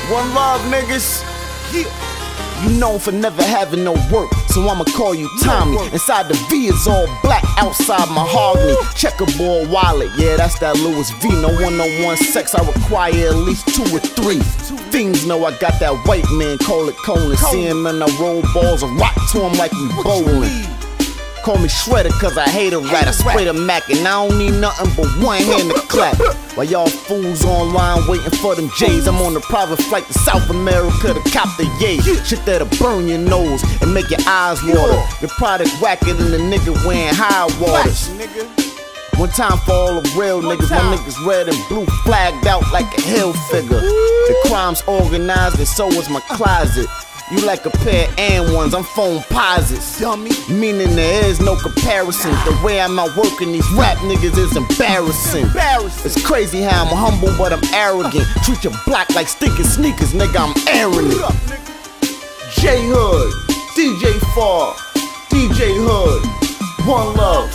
One love, niggas. Yeah. You known for never having no work, so I'ma call you Tommy. Inside the V is all black, outside mahogany. Checkerboard wallet, yeah, that's that Louis V. No one-on-one sex, I require at least 2 or 3. Things know I got that white man, call it Conan. See him and I roll balls and rock to him like we bowling. Call me Shredder cause I hate a rat. I spray the Mac and I don't need nothing but one hand to clap. While y'all fools online waiting for them J's, I'm on a private flight to South America to cop the yay. Shit that'll burn your nose and make your eyes water. The product whacker than the nigga wearing high waters. One time for all the real niggas, my niggas red and blue flagged out like a hill figure. The crime's organized and so is my closet. You like a pair of and-ones, I'm phone posits. Meaning there is no comparison. The way I'm out working these rap niggas is embarrassing. It's crazy how I'm humble but I'm arrogant. Treat your block like stinking sneakers, nigga, I'm airing it. J Hood, DJ Far, DJ Hood, one love.